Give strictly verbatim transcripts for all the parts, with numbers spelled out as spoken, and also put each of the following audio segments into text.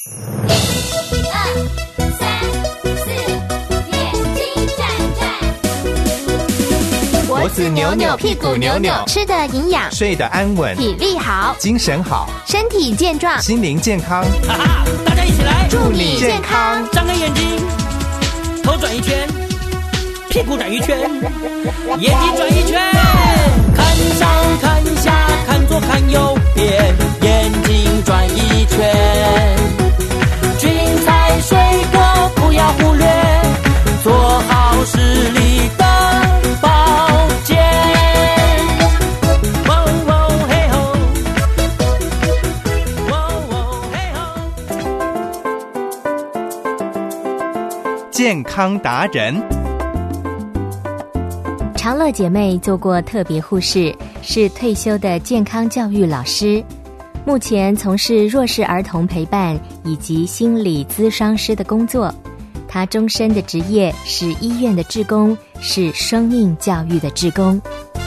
脖子扭扭，屁股扭扭， 吃的营养， 睡得安稳， 体力好， 精神好， 身体健壮， 心灵健康。 哈哈，大家一起来， 祝你健康！ 张开眼睛，头转一圈，屁股转一圈，眼睛转一圈，看上看下，看左看右边，眼睛转一圈。菌菜水果不要忽略，做好视力的保健。喔喔嘿吼，喔喔嘿吼。 健康达人。 长乐姐妹做过特别护士，是退休的健康教育老师，目前从事弱势儿童陪伴以及心理咨商师的工作。她终身的职业是医院的志工，是生命教育的志工。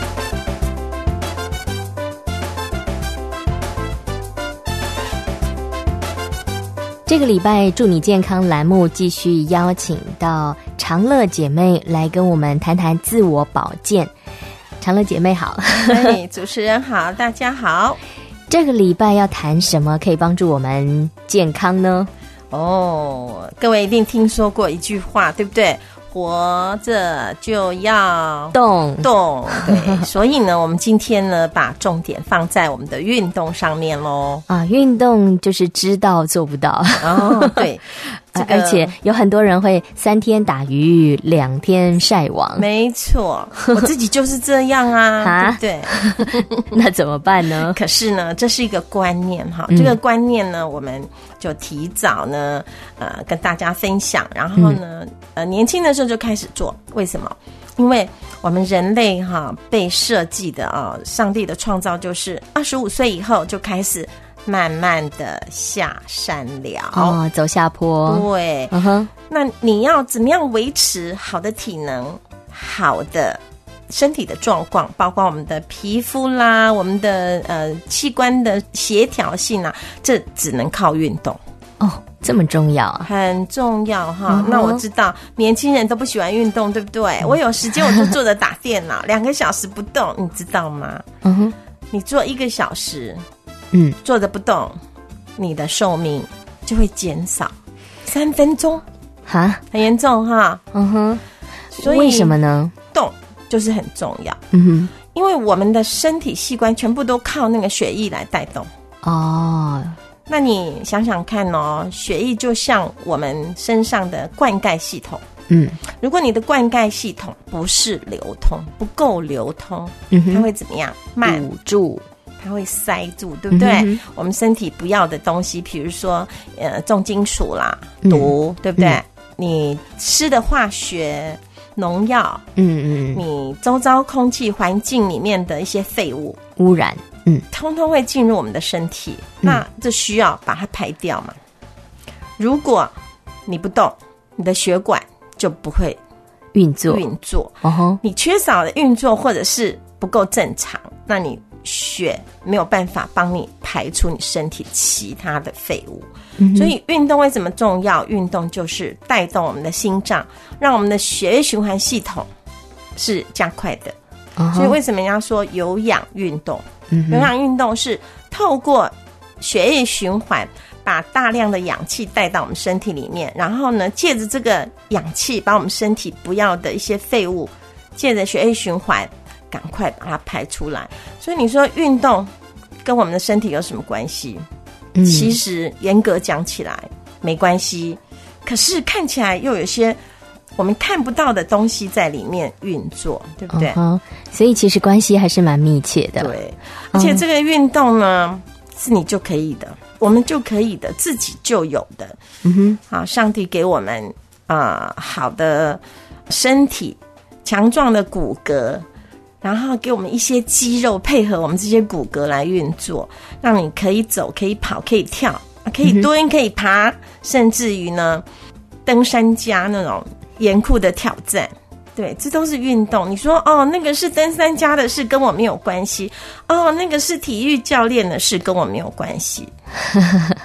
这个礼拜祝你健康栏目继续邀请到长乐姐妹来跟我们谈谈自我保健。长乐姐妹好。 哎，主持人好，大家好。 这个礼拜要谈什么可以帮助我们健康呢？ 哦，各位一定听说过一句话，对不对？活着就要动动，对。所以呢，我们今天呢，把重点放在我们的运动上面咯。 啊，运动就是知道做不到。 哦，对。这个、 而且有很多人会三天打鱼两天晒网。 没错，我自己就是这样啊，对不对？ 那怎么办呢？ 可是呢，这是一个观念哈、嗯，这个观念呢，我们就提早呢，呃，跟大家分享。然后呢，嗯、呃，年轻的时候就开始做。为什么？因为我们人类哈被设计的啊，上帝的创造就是二十五岁以后就开始慢慢的下山了， 哦，走下坡。 对， 嗯哼， 那你要怎么样维持好的体能、好的身体的状况，包括我们的皮肤啦、我们的呃器官的协调性啊，这只能靠运动。 哦，这么重要啊， 很重要哈、嗯。那我知道年轻人都不喜欢运动，对不对？嗯、我有时间我就坐着打电脑，两个小时不动，你知道吗？ 嗯哼， 你坐一个小时。 嗯， 坐着不动，你的寿命就会减少三分钟， 哈， 很严重哈。 嗯哼， 所以为什么呢？ 动就是很重要。 嗯哼， 因为我们的身体器官全部都靠那个血液来带动。 哦， 那你想想看哦，血液就像我们身上的灌溉系统。 嗯， 如果你的灌溉系统不是流通，不够流通， 嗯哼， 它会怎么样？慢堵住。 它会塞住，对不对、嗯？我们身体不要的东西，比如说呃重金属啦、毒，嗯、对不对、嗯？你吃的化学农药， 嗯嗯， 你周遭空气环境里面的一些废物污染，嗯， 通通会进入我们的身体，那这需要把它排掉嘛。如果你不动，你的血管就不会运作， 运作， 哦吼， 你缺少的运作或者是不够正常，那你血没有办法帮你排出你身体其他的废物、嗯、所以运动为什么重要？运动就是带动我们的心脏，让我们的血液循环系统是加快的、uh-huh. 所以为什么人家说有氧运动、嗯、有氧运动是透过血液循环把大量的氧气带到我们身体里面，然后呢借着这个氧气把我们身体不要的一些废物借着血液循环赶快把它排出来。所以你说运动跟我们的身体有什么关系、嗯、其实严格讲起来没关系，可是看起来又有些我们看不到的东西在里面运作，对不对、 uh-huh. 所以其实关系还是蛮密切的。 对，而且这个运动呢、嗯、是你就可以的，我们就可以的，自己就有的。 嗯哼， 好，上帝给我们啊、呃、好的身体，强壮的骨骼，然后给我们一些肌肉配合我们这些骨骼来运作，让你可以走，可以跑，可以跳，可以蹲、嗯、可以爬，甚至于呢登山家那种严酷的挑战。对，这都是运动。你说哦，那个是登山家的事，跟我没有关系。哦，那个是体育教练的事，跟我没有关系。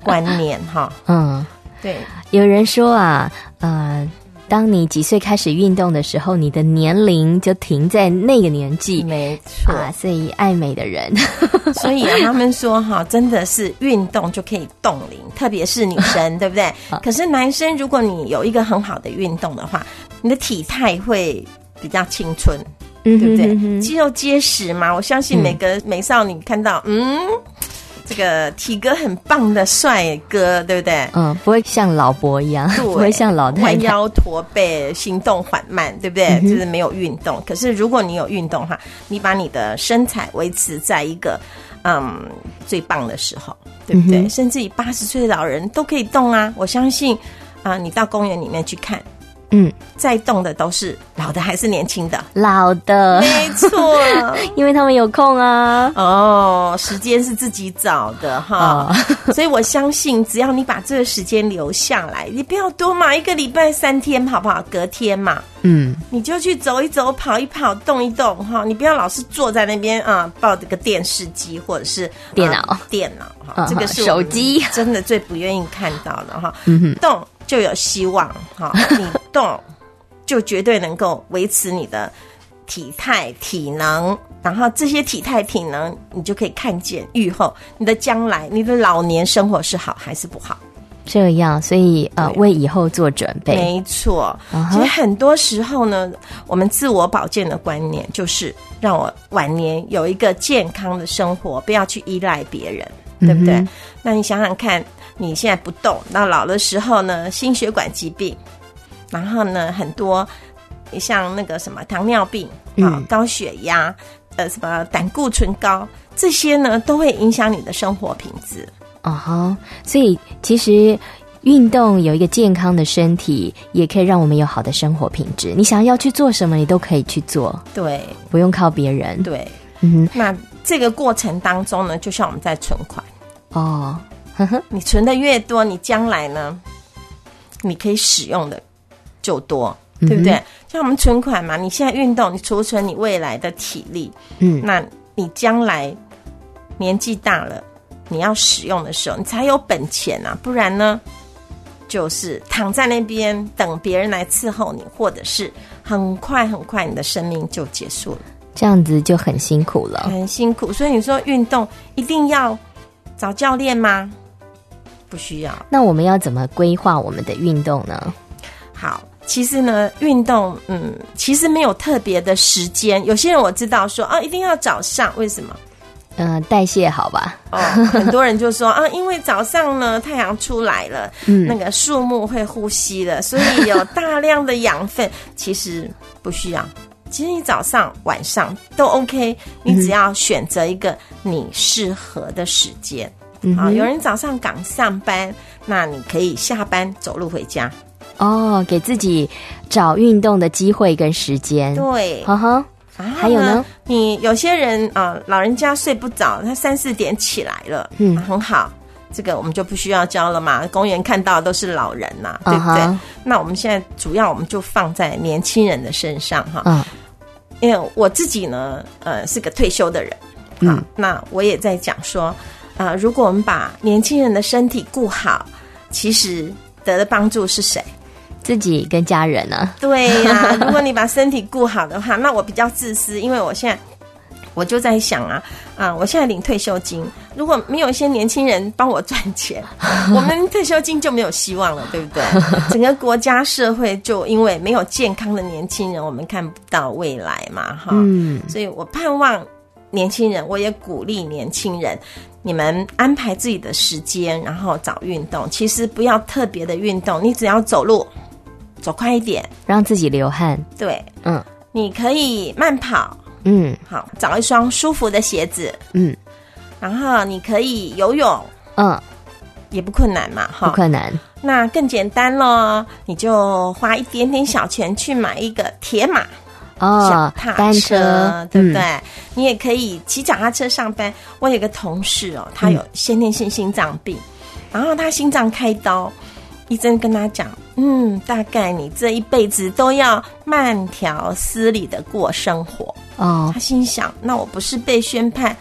观念哈。 嗯， 对， 有人说啊，呃。当你几岁开始运动的时候，你的年龄就停在那个年纪， 没错啊。所以爱美的人， 所以啊，他们说哈，真的是运动就可以冻龄，特别是女生，对不对？可是男生，如果你有一个很好的运动的话，你的体态会比较青春，对不对？嗯、肌肉结实嘛，我相信每个美少女看到，嗯。这个体格很棒的帅哥，对不对？嗯， 不会像老伯一样，不会像老太太弯腰驼背、行动缓慢，对不对？嗯、就是没有运动。可是如果你有运动哈，你把你的身材维持在一个嗯最棒的时候，对不对？嗯、甚至于八十岁的老人都可以动啊！我相信啊、呃，你到公园里面去看。嗯，在动的都是老的还是年轻的？ 老的， 没错， 因为他们有空啊。 哦，时间是自己找的哈，哦、所以我相信，只要你把这个时间留下来，你不要多嘛，一个礼拜三天好不好？隔天嘛，嗯，你就去走一走、跑一跑、动一动哈。你不要老是坐在那边啊，抱着个电视机或者是电脑、 啊、电脑哈，这个是手机， 真的最不愿意看到的哈。嗯、动。就有希望哈，你动就绝对能够维持你的体态体能，然后这些体态体能你就可以看见预后你的将来你的老年生活是好还是不好。 这样，所以呃，为以后做准备。 没错，其实很多时候呢，我们自我保健的观念就是让我晚年有一个健康的生活，不要去依赖别人，对不对？嗯、那你想想看。你现在不动，到老的时候呢，心血管疾病，然后呢，很多像那个什么糖尿病啊、嗯、高血压，呃，什么胆固醇高，这些呢都会影响你的生活品质。 哦哈，所以其实运动有一个健康的身体，也可以让我们有好的生活品质。你想要去做什么，你都可以去做， 对， 不用靠别人。 对，嗯哼，那这个过程当中呢，就像我们在存款哦。你存的越多，你将来呢，你可以使用的就多，对不对？嗯、像我们存款嘛，你现在运动，你储存你未来的体力，嗯，那你将来年纪大了，你要使用的时候，你才有本钱啊，不然呢，就是躺在那边等别人来伺候你，或者是很快很快你的生命就结束了， 这样子就很辛苦了， 很辛苦。所以你说运动一定要找教练吗？不需要。 那我们要怎么规划我们的运动呢？ 好，其实呢，运动，嗯，其实没有特别的时间。有些人我知道说啊，一定要早上，为什么？ 嗯、呃，代谢好吧。 哦，很多人就说啊，因为早上呢，太阳出来了，嗯，那个树木会呼吸了，所以有大量的养分。其实不需要。其实你早上、晚上都 OK， 你只要选择一个你适合的时间。嗯、啊，有人早上赶上班，那你可以下班走路回家。 哦，给自己找运动的机会跟时间。 对， 呵呵。还有呢？ 你有些人啊、呃，老人家睡不着，他三四点起来了，嗯，啊、很好，这个我们就不需要教了嘛。公园看到的都是老人呐、啊，对不对？ Uh-huh. 那我们现在主要我们就放在年轻人的身上哈。嗯，因为我自己呢，呃，是个退休的人，嗯，那我也在讲说。呃，如果我们把年轻人的身体顾好，其实得的帮助是谁？ 自己跟家人啊。 对呀、啊，如果你把身体顾好的话，那我比较自私，因为我现在我就在想啊，啊、呃，我现在领退休金，如果没有一些年轻人帮我赚钱，我们退休金就没有希望了，对不对？整个国家社会就因为没有健康的年轻人，我们看不到未来嘛，哈。嗯，所以我盼望年轻人，我也鼓励年轻人。你们安排自己的时间，然后找运动。其实不要特别的运动，你只要走路，走快一点， 让自己流汗。 对，嗯，你可以慢跑， 嗯， 好，找一双舒服的鞋子，嗯，然后你可以游泳，嗯，也不困难嘛，哈， 不困难。 那更简单咯，你就花一点点小钱去买一个铁马。 哦， 单车，对不对？嗯、你也可以骑脚踏车上班。我有个同事哦，他有先天性心脏病，嗯、然后他心脏开刀，医生跟他讲，嗯，大概你这一辈子都要慢条斯理的过生活。哦，他心想，那我不是被宣判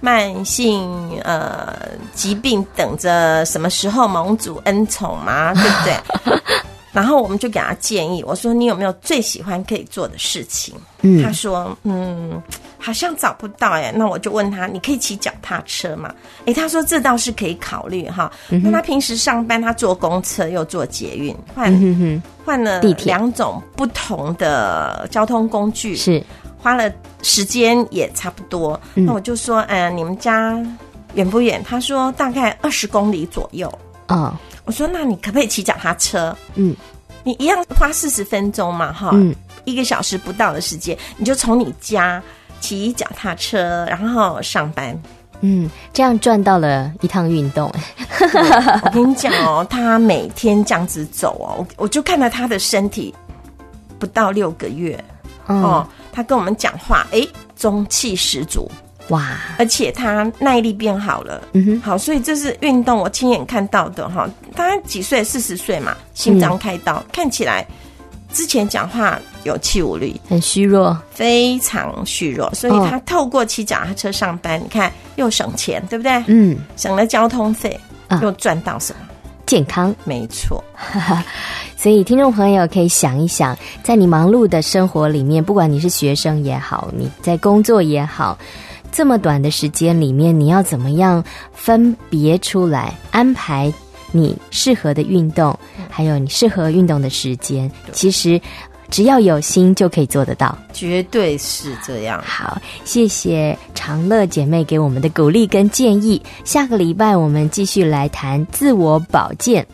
慢性呃疾病等着什么时候蒙主恩宠嘛，对不对？然后我们就给他建议，我说你有没有最喜欢可以做的事情？嗯，他说嗯，好像找不到哎。那我就问他，你可以骑脚踏车吗？哎，他说这倒是可以考虑哈。嗯、那他平时上班他坐公车又坐捷运，换、嗯、换了两种不同的交通工具，是花了时间也差不多。嗯、那我就说，嗯、呃，你们家远不远？他说大概二十公里左右。哦。我说那你可不可以骑脚踏车？嗯，你一样花四十分钟嘛，哈，嗯，一个小时不到的时间，你就从你家骑脚踏车，然后上班。 嗯，这样赚到了一趟运动。 我跟你讲哦，他每天这样子走哦，我我就看到他的身体不到六个月、嗯、哦，他跟我们讲话，哎，中气十足。哇！而且他耐力变好了，嗯哼，好，所以这是运动我亲眼看到的哈。他几岁？四十岁嘛，心脏开刀，嗯、看起来之前讲话有气无力， 很虚弱， 非常虚弱。所以他透过骑脚踏车上班，你看又省钱，对不对？嗯，省了交通费，啊、又赚到什么？ 健康， 没错。 所以听众朋友可以想一想，在你忙碌的生活里面，不管你是学生也好，你在工作也好。这么短的时间里面，你要怎么样分别出来安排你适合的运动，还有你适合运动的时间？其实只要有心就可以做得到， 绝对是这样。 好，谢谢长乐姐妹给我们的鼓励跟建议。下个礼拜我们继续来谈自我保健。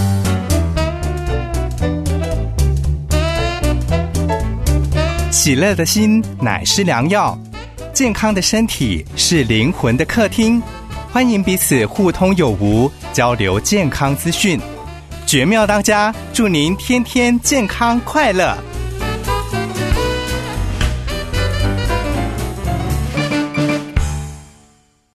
喜乐的心乃是良药，健康的身体是灵魂的客厅，欢迎彼此互通有无，交流健康资讯。绝妙当家，祝您天天健康快乐。